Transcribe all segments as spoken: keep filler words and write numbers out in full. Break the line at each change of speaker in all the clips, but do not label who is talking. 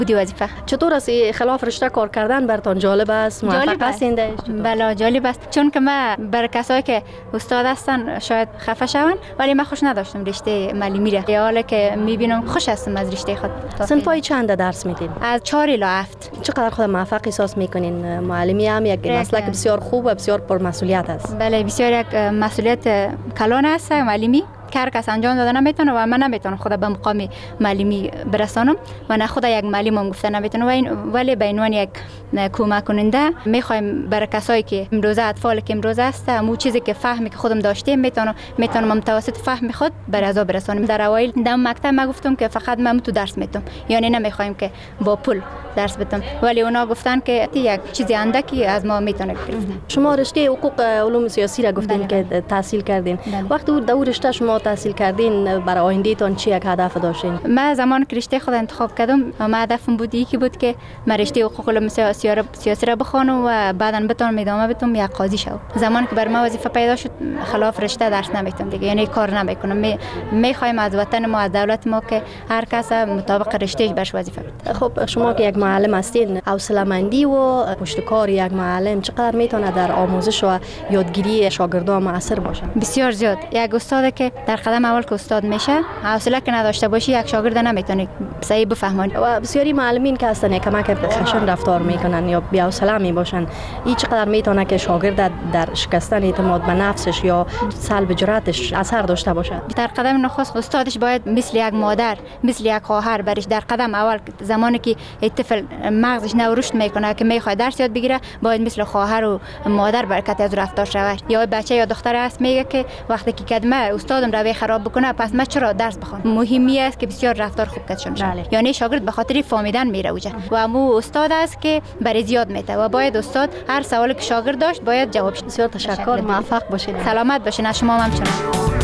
بودی وظیفه.
چطور است خلاف رشته کار کردن براتون جالب است؟ موفق هستین درش؟
بله جالب است، چون که من بر کسایی که استاد هستن شاید خفه شون، ولی من خوش نداشتم رشته معلمی را. حالا که میبینم خوش هستم از رشته خود.
صنفای چند درس میدین؟
از چهار الی هفت.
چقدر خود موفق احساس میکنین؟ معلمی هم یک مسلک بسیار خوب و بسیار پرمسئولیت است.
بله بسیار یک مسئولیت کلان است معلمی. هر کس انجام داده نمیتونه و من نمیتونم خود به مقام معلمی برسانم و نه خود یک معلم هم گفته نمیتونه، ولی به عنوان یک کمک کننده میخوایم برای کسایی که امروزه اطفال که امروزه است همون چیزی که فهمی که خودم داشتم میتونم میتونم متوسط فهم خود بر ازا برسانم. در اوایل در مکتب ما گفتم که فقط من تو درس میتونم، یعنی نمیخوایم که با پول درس بدم، ولی اونا گفتن که یک چیزی اندکی از ما میتونه گرفت.
شما رشته حقوق علوم سیاسی را گفتین که تحصیل کردین. وقتی در رشته شما تحصیل کردین برای آیندهتون چی یک هدف داشتین؟
من زمان که رشته خود انتخاب کردم ما هدفم بود یکی بود که من رشته حقوق علوم سیاسی را بخوانم و بعداً بتونم ادامه بدم یک قاضی شوم. زمان که بر ما وظیفه پیدا شد خلاف رشته درس نمیتونم دیگه، یعنی کار نمیکنم. می میخوایم از وطن ما از دولت ما که هر کس مطابق رشتهش برش وظیفه بده.
خب شما که یک معلم هستین، حوصله‌مندی و پشتکار یک معلم چقدر میتونه در آموزش و یادگیری شاگردان موثر باشه؟
بسیار زیاد. یک استاد که در قدم اول که استاد میشه حوصله که نداشته باشی یک شاگرد نمیتونه صحیح بفهمونه.
و بسیاری معلمین که هستن کمک خشن رفتار میکنن یا بی حوصله میباشن، این چقدر میتونه که شاگرد در شکستن اعتماد به نفسش یا سلب جرأتش اثر داشته باشه؟
در قدم نخست استادش باید مثل یک مادر مثل یک خواهر برش در قدم اول زمانی که طفل مغزش نو رشد میکنه که میخواد درس یاد بگیره باید مثل خواهر و مادر برکت از رفتار شود. یا بچه یا دختر است میگه که وقتی که کدمه استادم روی خراب بکنه پس من چرا درس بخونم؟ مهمی است که بسیار رفتار خوب کردشون شه. یعنی شاگرد به خاطر فهمیدن میره اوجه و مو استاد است که برای زیاد میته و باید استاد هر سوالی که شاگرد داشت باید جواب بده.
بسیار تشکر، موفق باشید.
سلامت باشین. شما هم همچنین.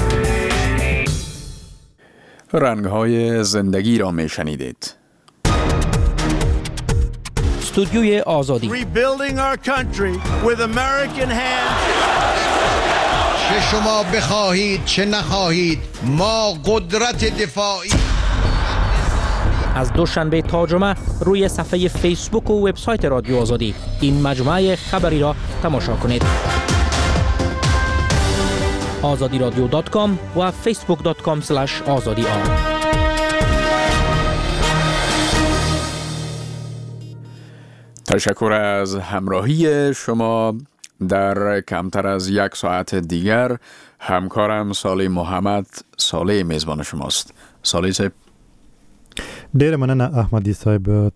رنگ‌های زندگی را میشنیدید.
استودیوی آزادی.
Rebuilding our country with American hands.
چه شما بخواهید چه نخواهید ما قدرت دفاعی.
از دوشنبه تا جمعه روی صفحه فیسبوک و وبسایت رادیو آزادی این مجموعه خبری را تماشا کنید. آزادی رادیو دات کام و فیسبوک دات کام اسلش آزادی آر.
تشکر از همراهی شما. در کمتر از یک ساعت دیگر همکارم صالح محمد صالح میزبان شماست. صالح صاحب.
ډیر مننه احمدی صاحب.